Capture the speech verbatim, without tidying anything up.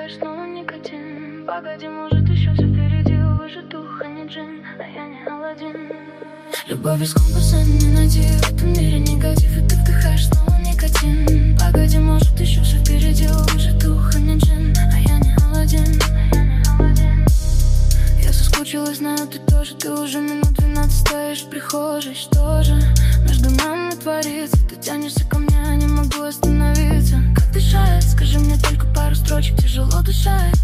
вдыхаешь снова никотин. Погоди, может еще все впереди, выше дух, а не джин, а я не Аладдин. Любовь без компаса не найти в этом мире негатив, и ты вдыхаешь снова никотин. Погоди, может еще все впереди, выше дух, а не джин, а я не Аладдин. Я соскучилась, знаю, ты тоже. Ты уже минут двенадцать стоишь в прихожей. Что же между нами творится? Ты тянешься ко мне, а не могу остановиться. Как дышать? Скажи мне только пару строчек. Тяжело дышать.